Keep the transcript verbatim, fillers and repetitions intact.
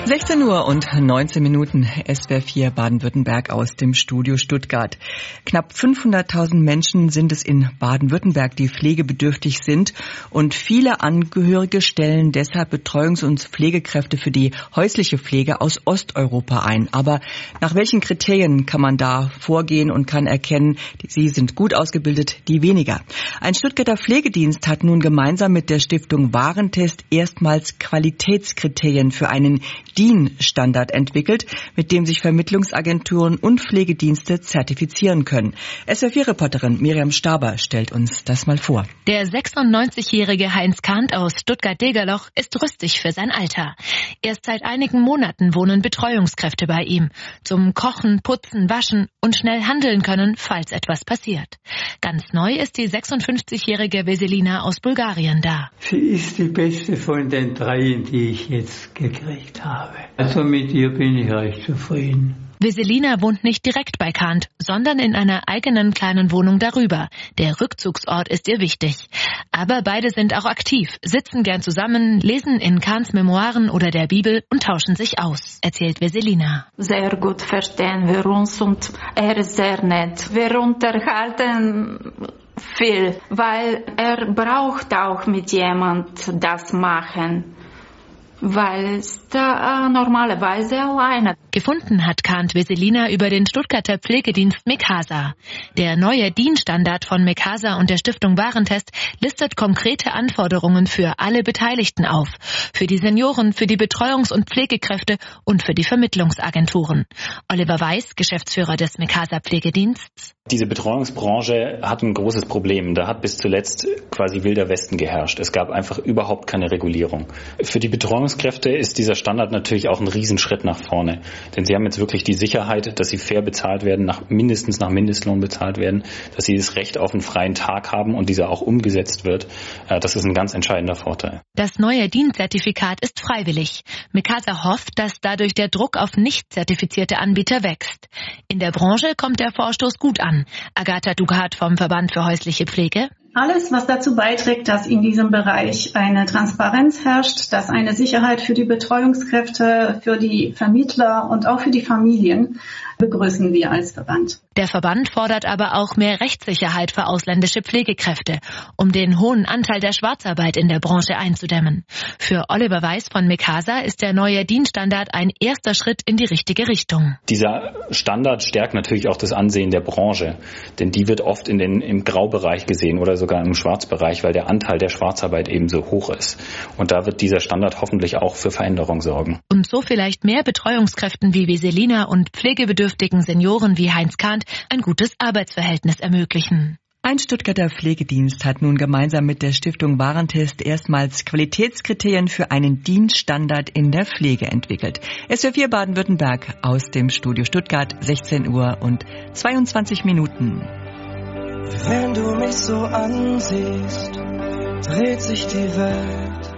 sechzehn Uhr und neunzehn Minuten, S W R vier Baden-Württemberg aus dem Studio Stuttgart. Knapp fünfhunderttausend Menschen sind es in Baden-Württemberg, die pflegebedürftig sind, und viele Angehörige stellen deshalb Betreuungs- und Pflegekräfte für die häusliche Pflege aus Osteuropa ein. Aber nach welchen Kriterien kann man da vorgehen und kann erkennen, sie sind gut ausgebildet, die weniger? Ein Stuttgarter Pflegedienst hat nun gemeinsam mit der Stiftung Warentest erstmals Qualitätskriterien für einen D I N-Standard entwickelt, mit dem sich Vermittlungsagenturen und Pflegedienste zertifizieren können. S W R vier-Reporterin Miriam Staber stellt uns das mal vor. Der sechsundneunzigjährige Heinz Kahnt aus Stuttgart-Degerloch ist rüstig für sein Alter. Erst seit einigen Monaten wohnen Betreuungskräfte bei ihm. Zum Kochen, Putzen, Waschen und schnell handeln können, falls etwas passiert. Ganz neu ist die sechsundfünfzigjährige Veselina aus Bulgarien da. Sie ist die beste von den dreien, die ich jetzt gekriegt habe. Also mit ihr bin ich recht zufrieden. Veselina wohnt nicht direkt bei Kahnt, sondern in einer eigenen kleinen Wohnung darüber. Der Rückzugsort ist ihr wichtig. Aber beide sind auch aktiv, sitzen gern zusammen, lesen in Kahnts Memoiren oder der Bibel und tauschen sich aus, erzählt Veselina. Sehr gut verstehen wir uns und er ist sehr nett. Wir unterhalten viel, weil er braucht auch mit jemand das machen. Weil es da normalerweise alleine. Gefunden hat Kahnt Veselina über den Stuttgarter Pflegedienst Mekasa. Der neue D I N-Standard von Mekasa und der Stiftung Warentest listet konkrete Anforderungen für alle Beteiligten auf. Für die Senioren, für die Betreuungs- und Pflegekräfte und für die Vermittlungsagenturen. Oliver Weiß, Geschäftsführer des Mekasa Pflegedienstes. Diese Betreuungsbranche hat ein großes Problem. Da hat bis zuletzt quasi wilder Westen geherrscht. Es gab einfach überhaupt keine Regulierung. Für die Betreuungskräfte ist dieser Standard natürlich auch ein Riesenschritt nach vorne. Denn sie haben jetzt wirklich die Sicherheit, dass sie fair bezahlt werden, nach, mindestens nach Mindestlohn bezahlt werden, dass sie das Recht auf einen freien Tag haben und dieser auch umgesetzt wird. Das ist ein ganz entscheidender Vorteil. Das neue D I N-Zertifikat ist freiwillig. Mekasa hofft, dass dadurch der Druck auf nicht zertifizierte Anbieter wächst. In der Branche kommt der Vorstoß gut an. Agatha Dugat vom Verband für häusliche Pflege. Alles, was dazu beiträgt, dass in diesem Bereich eine Transparenz herrscht, dass eine Sicherheit für die Betreuungskräfte, für die Vermittler und auch für die Familien, begrüßen wir als Verband. Der Verband fordert aber auch mehr Rechtssicherheit für ausländische Pflegekräfte, um den hohen Anteil der Schwarzarbeit in der Branche einzudämmen. Für Oliver Weiß von Mekasa ist der neue D I N-Standard ein erster Schritt in die richtige Richtung. Dieser Standard stärkt natürlich auch das Ansehen der Branche, denn die wird oft in den, im Graubereich gesehen oder sogar im Schwarzbereich, weil der Anteil der Schwarzarbeit eben so hoch ist. Und da wird dieser Standard hoffentlich auch für Veränderung sorgen. Und so vielleicht mehr Betreuungskräften wie Veselina und pflegebedürftigen Senioren wie Heinz Kahnt ein gutes Arbeitsverhältnis ermöglichen. Ein Stuttgarter Pflegedienst hat nun gemeinsam mit der Stiftung Warentest erstmals Qualitätskriterien für einen D I N-Standard in der Pflege entwickelt. S W R vier Baden-Württemberg aus dem Studio Stuttgart, sechzehn Uhr und zweiundzwanzig Minuten. Wenn du mich so ansiehst, dreht sich die Welt.